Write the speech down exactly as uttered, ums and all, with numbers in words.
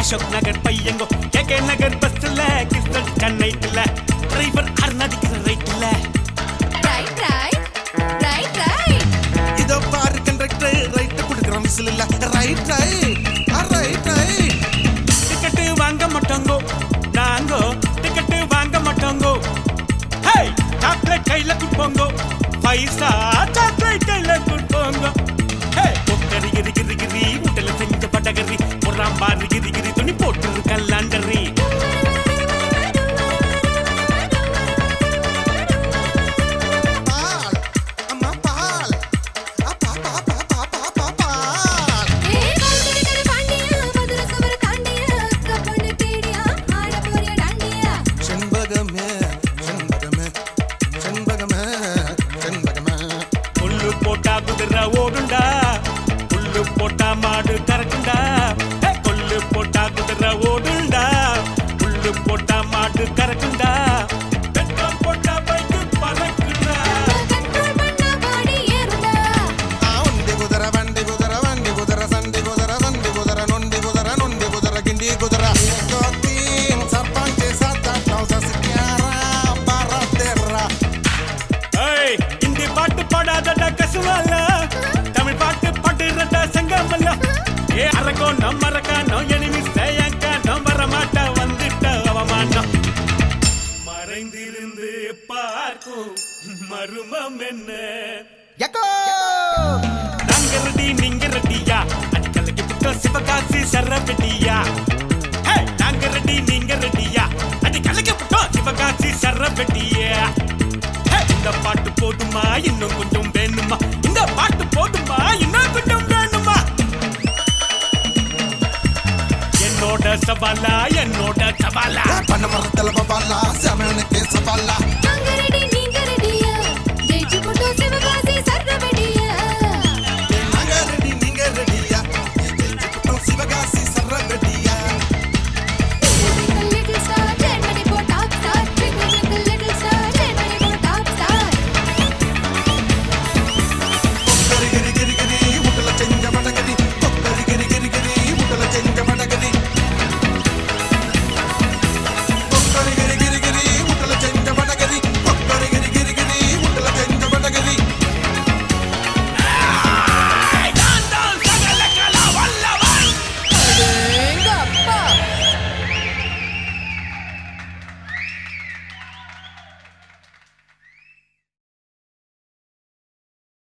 Ashok Nagar பையங்கோ KK நகர் பஸ்ல கிஸ்டல் கண்ணைட்ல driver அர்ணதிக்கிற ரைட்ல right right right right இதோ பாரு கண்டக்டர் ரைட் குடுக்குறோம் விசில் இல்ல right right right right ticket வாங்க மாட்டோங்கோ நாங்கோ டிக்கெட் வாங்க மாட்டோங்கோ ஹே சாக்லேட் கையில குடுப்போங்கோ பைசா சாக்லேட் கையில குடுப்போங்கோ ஹே பொக்கரி கிரி கிரி கிரி உடல செஞ்ச பட்டகரி பொறாம் பாரு கிரி கிரி துணி போட்டு கல்லாண்டரி போட்டா குதிரை ஓடுண்டா புல்லு போட்டா மாடு கறக்குண்டா கொல்லு போட்டா குதிரை ஓடுண்டா புல்லு போட்டா மாடு கறக்குண்டா பெட்ரோல் போட்டா பைக்கு பறக்குண்டா வண்டி குதிரை வண்டி குதிரை வண்டி குதிரை சண்டி குதிரை சண்டி குதிரை நொண்டி குதிரை நொண்டி குதிரை கிண்டி குதிரை சர்பஞ்ச் சாத்தா ட்ரௌசர்ஸ் கியாரா பரதேரா ஏய் இந்தி பாட்டு பாடாதடா கசுவால தமிழ் பாட்டு பாடுறடா சங்கமல்ல ஏ அரகோ நம்ம அரகானோ எனிமி சேயங்கானோ வரமாட்டா வந்துட்ட அவமானம் மறைந்திருந்து பார்க்கும் மருமம் என்ன யக்கோ நாங்க ரெடி நீங்க ரெடியா அடிக்கலைக்கு புட்டோ சிவகாசி சரவெடியா ஹே நாங்க ரெடி நீங்க ரெடியா அடிக்கலைக்கு புட்டோ சிவகாசி சரவெடியா இந்த பாட்டு போதுமா இன்னும் கொஞ்சம் வேணுமா இந்த பாட்டு போதுமா இன்னும் கொஞ்சம் வேணுமா என்னோட சவாலா என்னோட சவாலா பண்ண மரத்துல பவாலா சமனுக்கு சவாலா